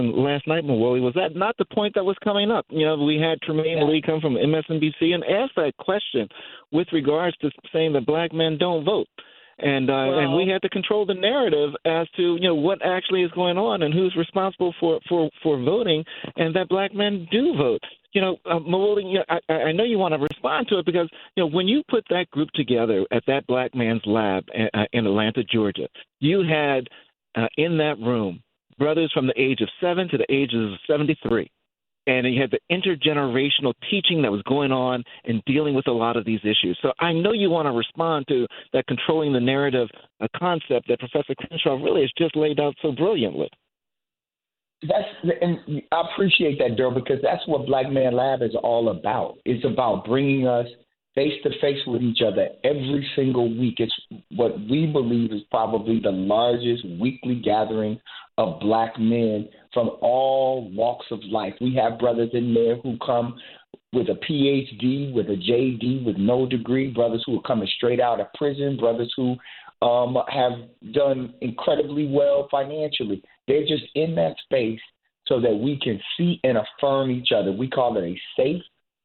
last night, Mawoli, was that not the point that was coming up? You know, we had Tremaine Lee come from MSNBC and ask that question with regards to saying that black men don't vote. And we had to control the narrative as to, you know, what actually is going on and who's responsible for voting, and that black men do vote. You know, Mawoli, you know, I know you want to respond to it because, you know, when you put that group together at that Black Man's Lab in Atlanta, Georgia, you had in that room brothers from the age of 7 to the ages of 73. And you had the intergenerational teaching that was going on and dealing with a lot of these issues. So I know you want to respond to that controlling the narrative, a concept that Professor Crenshaw really has just laid out so brilliantly. And I appreciate that, Daryl, because that's what Black Man Lab is all about. It's about bringing us face to face with each other every single week. It's what we believe is probably the largest weekly gathering of black men from all walks of life. We have brothers in there who come with a PhD, with a JD, with no degree, brothers who are coming straight out of prison, brothers who have done incredibly well financially. They're just in that space so that we can see and affirm each other. We call it a safe,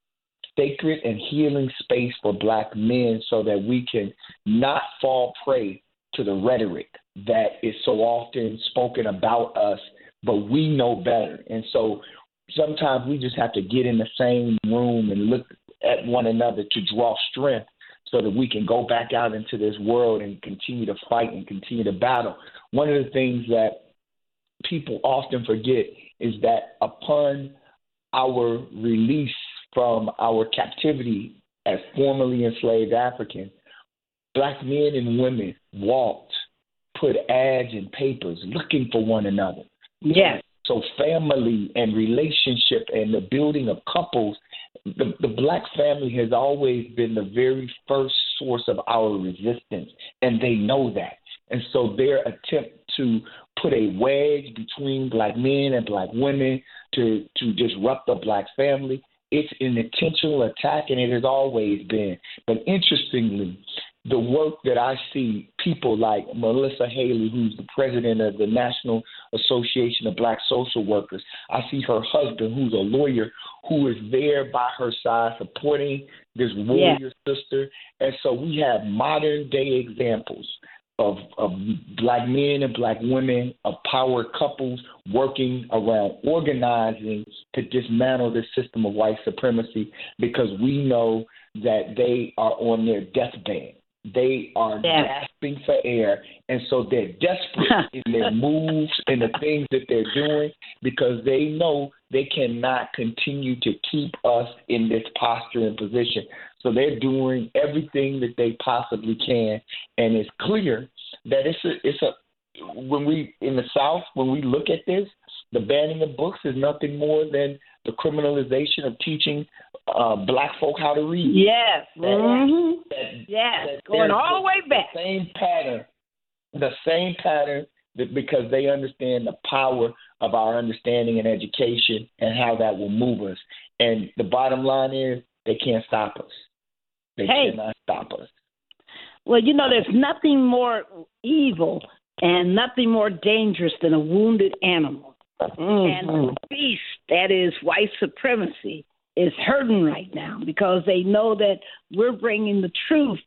sacred, and healing space for black men so that we can not fall prey to the rhetoric that is so often spoken about us, but we know better. And so sometimes we just have to get in the same room and look at one another to draw strength so that we can go back out into this world and continue to fight and continue to battle. One of the things that people often forget is that upon our release from our captivity as formerly enslaved Africans, black men and women walked, put ads in papers looking for one another. Yes. So family and relationship and the building of couples, the black family has always been the very first source of our resistance, and they know that. And so their attempt to put a wedge between black men and black women to disrupt the black family, it's an intentional attack, and it has always been. But interestingly, the work that I see people like Melissa Haley, who's the president of the National Association of Black Social Workers, I see her husband, who's a lawyer, who is there by her side supporting this warrior sister. And so we have modern-day examples of black men and black women, of power couples working around organizing to dismantle this system of white supremacy, because we know that they are on their deathbed. They are gasping for air, and so they're desperate in their moves and the things that they're doing, because they know they cannot continue to keep us in this posture and position. So they're doing everything that they possibly can, and it's clear that it's a when we in the South, when we look at this, the banning of books is nothing more than the criminalization of teaching black folk how to read. Yes. That going all the way back. The same pattern that, because they understand the power of our understanding and education and how that will move us. And the bottom line is they can't stop us. They cannot stop us. Well, you know, there's nothing more evil and nothing more dangerous than a wounded animal. And the beast that is white supremacy is hurting right now because they know that we're bringing the truth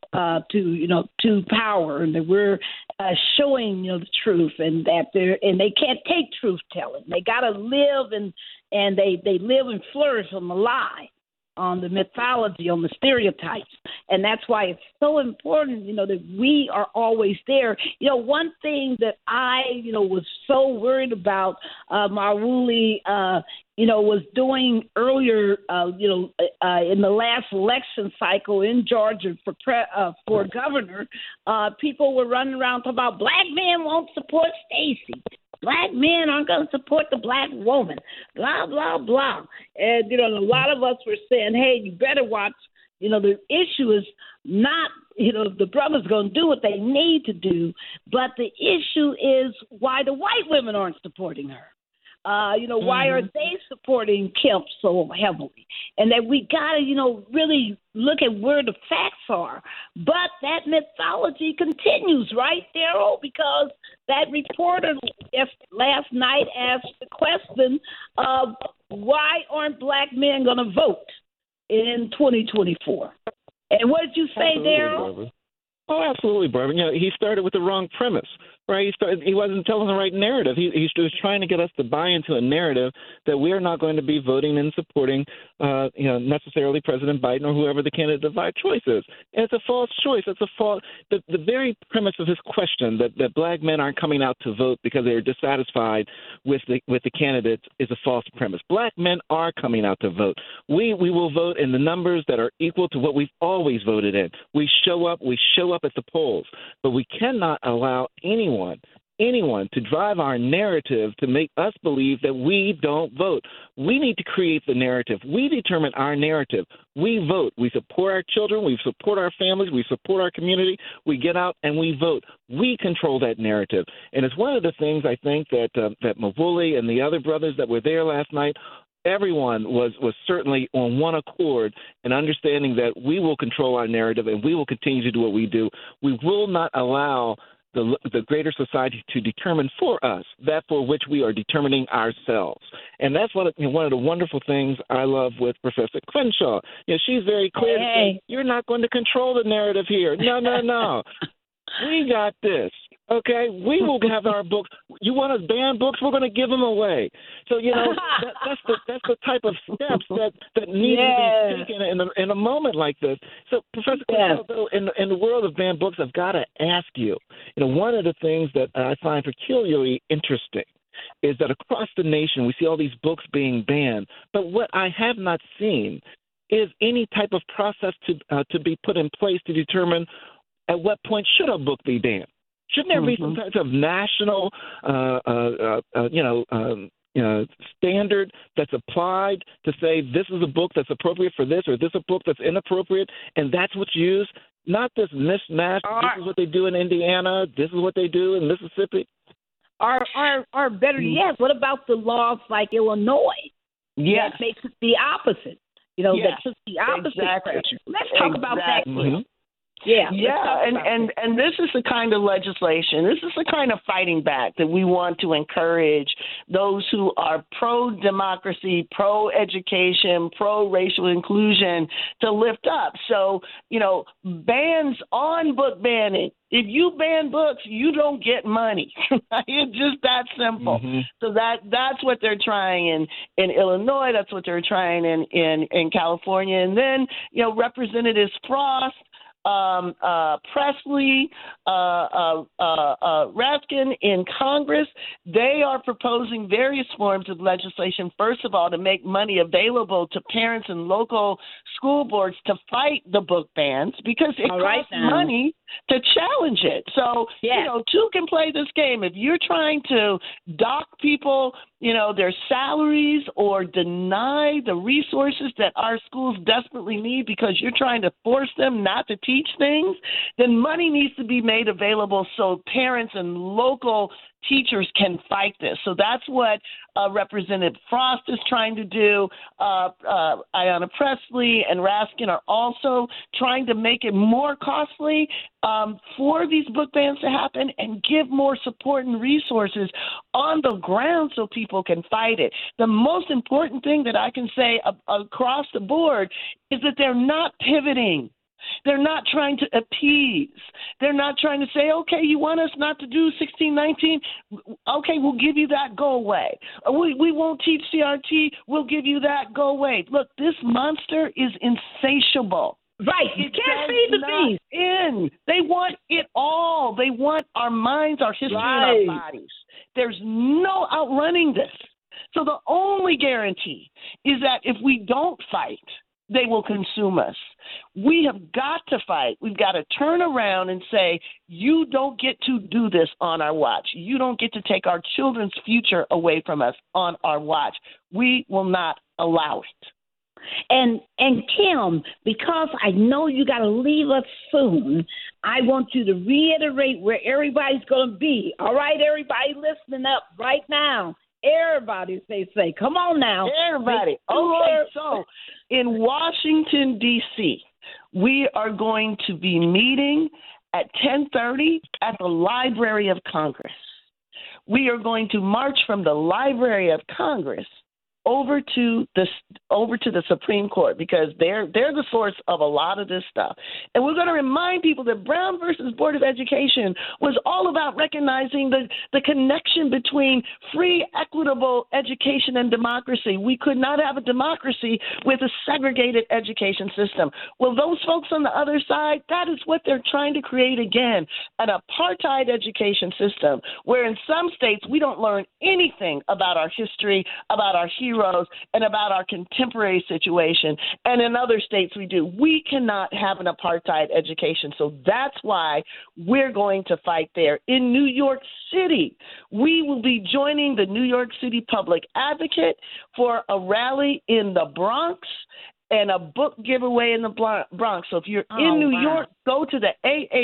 to power, and that we're showing the truth, and that they can't take truth telling. They got to live and they live and flourish on the lie, on the mythology, on the stereotypes. And that's why it's so important, that we are always there. One thing that I, was so worried about, Mawoli, was doing earlier, in the last election cycle in Georgia for governor, people were running around talking about black men won't support Stacey. Black men aren't going to support the black woman, blah, blah, blah. And, a lot of us were saying, hey, you better watch. The issue is not, the brother's going to do what they need to do, but the issue is why the white women aren't supporting her. Why are they supporting Kemp so heavily? And that we got to, really look at where the facts are. But that mythology continues, right, Daryl? Because that reporter last night asked the question of why aren't black men going to vote in 2024? And what did you say, Daryl? Oh, absolutely, Barbara. He started with the wrong premise, right? He wasn't telling the right narrative. He was trying to get us to buy into a narrative that we are not going to be voting and supporting, necessarily President Biden or whoever the candidate of our choice is. And it's a false choice. It's a false. The very premise of his question that black men aren't coming out to vote because they are dissatisfied with the candidates is a false premise. Black men are coming out to vote. We will vote in the numbers that are equal to what we've always voted in. We show up at the polls, but we cannot allow anyone to drive our narrative to make us believe that we don't vote. We need to create the narrative. We determine our narrative. We vote. We support our children. We support our families. We support our community. We get out and we vote. We control that narrative. And it's one of the things I think that Mavuli and the other brothers that were there last night, everyone was certainly on one accord in understanding that we will control our narrative and we will continue to do what we do. We will not allow the greater society to determine for us that for which we are determining ourselves. And that's one of the wonderful things I love with Professor Crenshaw. She's very clear to say, you're not going to control the narrative here. No. We got this. Okay, we will have our books. You want us to ban books? We're going to give them away. So that's the type of steps that need to be taken in a moment like this. So, Professor, in the world of banned books, I've got to ask you. One of the things that I find peculiarly interesting is that across the nation we see all these books being banned, but what I have not seen is any type of process to be put in place to determine at what point should a book be banned. Shouldn't there be some type of national, standard that's applied to say this is a book that's appropriate for this or this is a book that's inappropriate, and that's what's used? Not this mismatch. This is what they do in Indiana. This is what they do in Mississippi. Or better yet, what about the laws like Illinois? Yes. That makes it the opposite. That took the opposite. Exactly. Let's talk about that. Mm-hmm. Yeah, and this is the kind of legislation, this is the kind of fighting back that we want to encourage those who are pro-democracy, pro-education, pro-racial inclusion to lift up. So, bans on book banning. If you ban books, you don't get money. It's just that simple. Mm-hmm. So that's what they're trying in Illinois. That's what they're trying in California. And then, Representatives Frost, Presley, Raskin in Congress, they are proposing various forms of legislation, first of all, to make money available to parents and local school boards to fight the book bans because it costs money to challenge it. So, two can play this game. If you're trying to dock people, their salaries or deny the resources that our schools desperately need because you're trying to force them not to teach things, then money needs to be made available so parents and local teachers can fight this. So that's what Representative Frost is trying to do. Ayanna Presley and Raskin are also trying to make it more costly for these book bans to happen and give more support and resources on the ground so people can fight it. The most important thing that I can say across the board is that they're not pivoting. They're not trying to appease. They're not trying to say, okay, you want us not to do 1619? Okay, we'll give you that. Go away. We won't teach CRT. We'll give you that. Go away. Look, this monster is insatiable. Right. You can't feed the beast. They want it all. They want our minds, our history, and our bodies. There's no outrunning this. So the only guarantee is that if we don't fight, they will consume us. We have got to fight. We've got to turn around and say, you don't get to do this on our watch. You don't get to take our children's future away from us on our watch. We will not allow it. And Kim, because I know you got to leave us soon, I want you to reiterate where everybody's going to be. All right, everybody listening up right now. Everybody say. Come on now. Everybody. Okay, so in Washington, D.C., we are going to be meeting at 10:30 at the Library of Congress. We are going to march from the Library of Congress over to the Supreme Court, because they're the source of a lot of this stuff. And we're going to remind people that Brown versus Board of Education was all about recognizing the connection between free, equitable education and democracy. We could not have a democracy with a segregated education system. Well, those folks on the other side, that is what they're trying to create again, an apartheid education system, where in some states we don't learn anything about our history, about our heroes, and about our contemporary situation. And in other states we do. We cannot have an apartheid education. So that's why we're going to fight there. In New York City, we will be joining the New York City Public Advocate for a rally in the Bronx and a book giveaway in the Bronx. So if you're in New York, go to the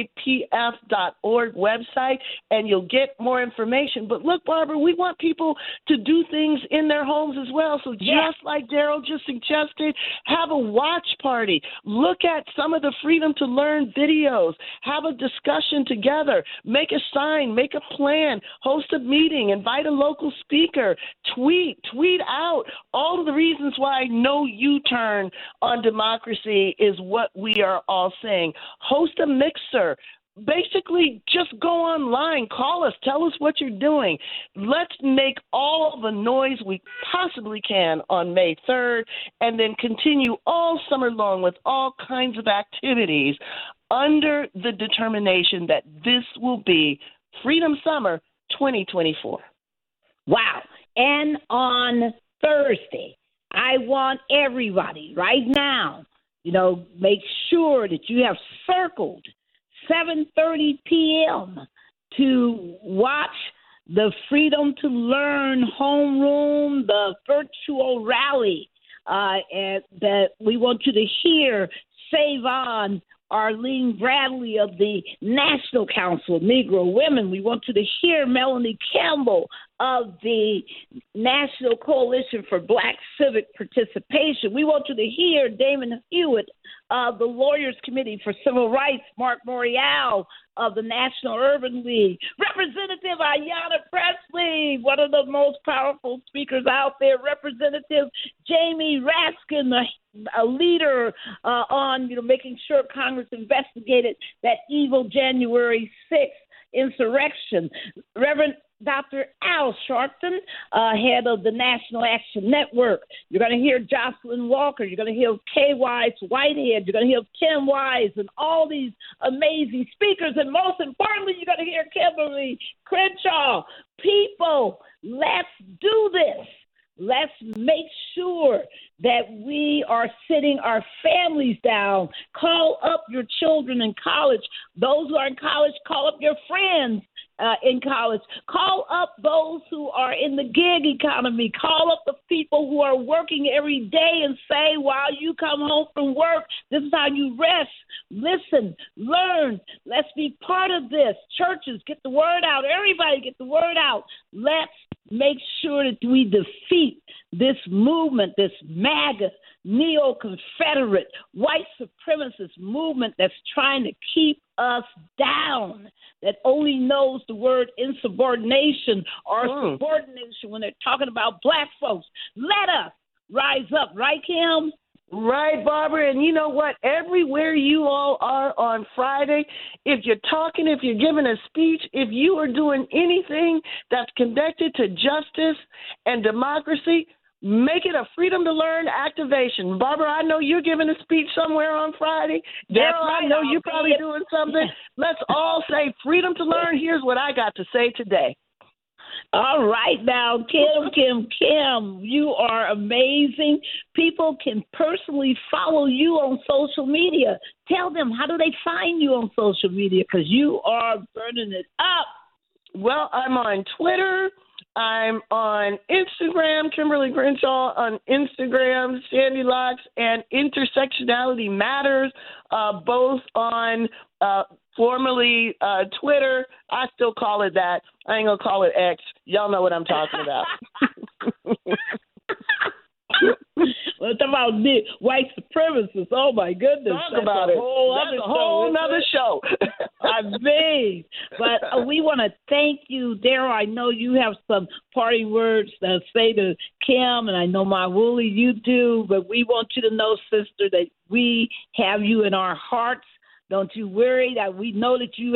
aapf.org website and you'll get more information. But look, Barbara, we want people to do things in their homes as well. So just like Daryl just suggested, have a watch party. Look at some of the Freedom to Learn videos. Have a discussion together. Make a sign. Make a plan. Host a meeting. Invite a local speaker. Tweet out all of the reasons why no U-turn on democracy is what we are all saying. Host a mixer. Basically, just go online, call us, tell us what you're doing. Let's make all the noise we possibly can on May 3rd, and then continue all summer long with all kinds of activities under the determination that this will be Freedom Summer 2024. Wow. And on Thursday, I want everybody right now, make sure that you have circled 7:30 p.m. to watch the Freedom to Learn homeroom, the virtual rally, and that we want you to hear Save On Arlene Bradley of the National Council of Negro Women. We want you to hear Melanie Campbell of the National Coalition for Black Civic Participation. We want you to hear Damon Hewitt of the Lawyers Committee for Civil Rights, Mark Morial of the National Urban League, Representative Ayanna Pressley, one of the most powerful speakers out there, Representative Jamie Raskin, a leader on making sure Congress investigated that evil January 6th insurrection, Reverend Dr. Al Sharpton, head of the National Action Network. You're going to hear Jocelyn Walker. You're going to hear Kay Wise Whitehead. You're going to hear Tim Wise and all these amazing speakers. And most importantly, you're going to hear Kimberly Crenshaw. People, let's do this. Let's make sure that we are sitting our families down. Call up your children in college. Those who are in college, call up your friends in college. Call up those who are in the gig economy. Call up the people who are working every day and say, while you come home from work, this is how you rest. Listen, learn. Let's be part of this. Churches, get the word out. Everybody get the word out. Let's make sure that we defeat this movement, this MAGA, neo-Confederate, white supremacist movement that's trying to keep us down, that only knows the word insubordination or subordination when they're talking about black folks. Let us rise up, right, Kim? Right, Barbara. And you know what? Everywhere you all are on Friday, if you're talking, if you're giving a speech, if you are doing anything that's connected to justice and democracy, make it a Freedom to Learn activation. Barbara, I know you're giving a speech somewhere on Friday. Daryl, I know you're probably doing something. Let's all say Freedom to Learn. Here's what I got to say today. All right now, Kim, you are amazing. People can personally follow you on social media. Tell them, how do they find you on social media? Because you are burning it up. Well, I'm on Twitter. I'm on Instagram, Kimberly Crenshaw on Instagram, Sandy Locks, and Intersectionality Matters, both on formerly Twitter. I still call it that. I ain't going to call it X. Y'all know what I'm talking about. Well, talk about white supremacists. Oh, my goodness. Talk about it. That's a whole other show. I mean, but we want to thank you, Daryl. I know you have some parting words to say to Kim, and I know my Wooly, you do, but we want you to know, sister, that we have you in our hearts. Don't you worry, that we know that you